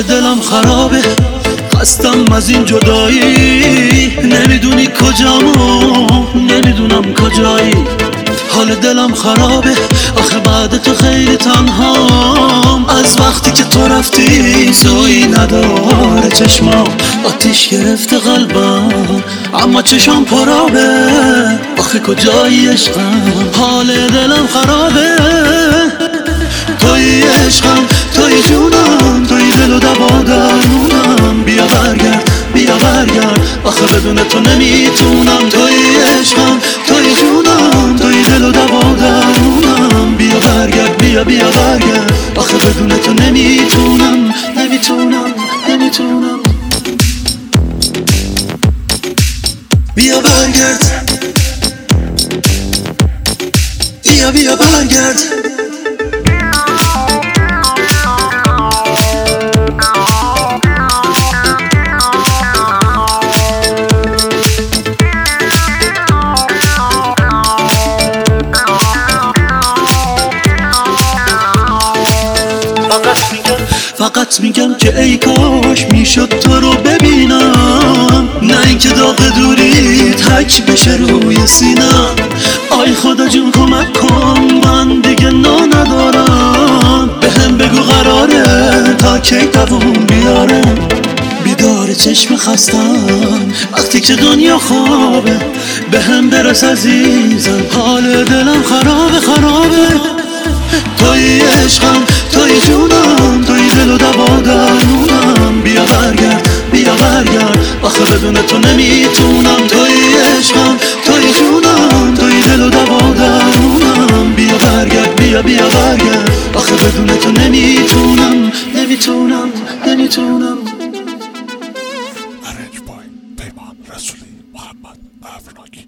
دلم خرابه، خستم از این جدایی، نمیدونی کجامو، نمیدونم کجایی. حال دلم خرابه، آخه بعد تو خیلی تنهام، از وقتی که تو رفتی سویی نداره چشمام، آتیش گرفته قلبم اما چشام پرابه، آخه کجایی عشقم، حال دلم خرابه. توی عشقم، توی جونم، توی دل و دوا درونم، بیا برگرد، بیا برگرد، آخه بدون تو نمیتونم. توی عشقم، توی جونم، توی دل و دوا درونم، بیا برگرد، بیا برگرد، آخه بدون تو نمیتونم، نمیتونم، نمیتونم. بیا برگرد، بیا برگرد. فقط میگم که ای کاش میشد تو رو ببینم، نه اینکه داغ دوری تک بشه روی سینم. آی خدا جون کمک کن، من دیگه ندارم، بهم بگو قراره تا کی دووم بیاره. بیدار چشم خستم وقتی که دنیا خوابه، بهم برس عزیزم، حال دلم خرابه، خرابه. توی عشقم، توی جونم، توی دل و دوا درونم، بیا برگرد، بیا برگرد، آخه بدون تو نمیتونم. توی عشقم، توی جونم، توی دل و دوا درونم، بیا برگرد، بیا برگرد، آخه بدون تو نمیتونم، نمیتونم، نمیتونم. Arranged by Peyman Rasuli Muhammad Afraki.